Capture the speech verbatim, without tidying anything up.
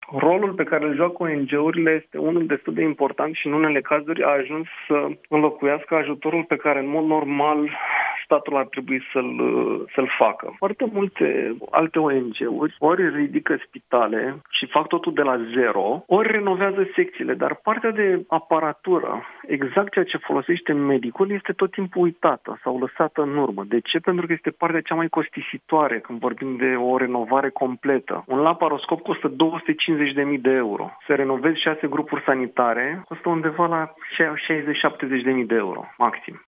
Rolul pe care îl joacă O N G-urile este unul destul de important și în unele cazuri a ajuns să înlocuiască ajutorul pe care în mod normal statul ar trebui să-l, să-l facă. Foarte multe alte O N G-uri ori ridică spitale și fac totul de la zero, ori renovează secțiile, dar partea de aparatură, exact ceea ce folosește medicul, este tot timpul uitată sau lăsată în urmă. De ce? Pentru că este partea cea mai costisitoare când vorbim de o renovare completă. Un laparoscop costă două sute cincizeci de mii de euro. Să renovezi șase grupuri sanitare costă undeva la șaizeci șaptezeci de mii de euro, maxim.